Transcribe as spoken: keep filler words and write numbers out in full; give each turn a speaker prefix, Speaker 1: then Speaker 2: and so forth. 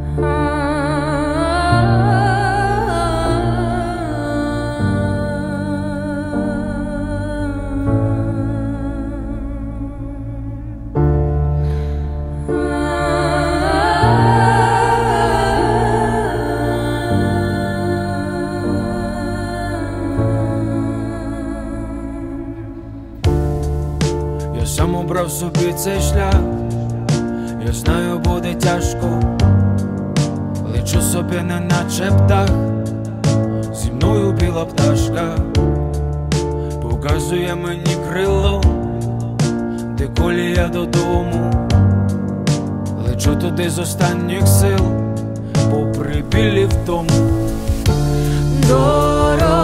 Speaker 1: Я сам обрав собі цей шлях, я знаю, буде тяжко, лечу собі не наче птах, зі мною біла пташка показує мені крило, де колія додому. Лечу туди з останніх сил, попри білі втому. Дорога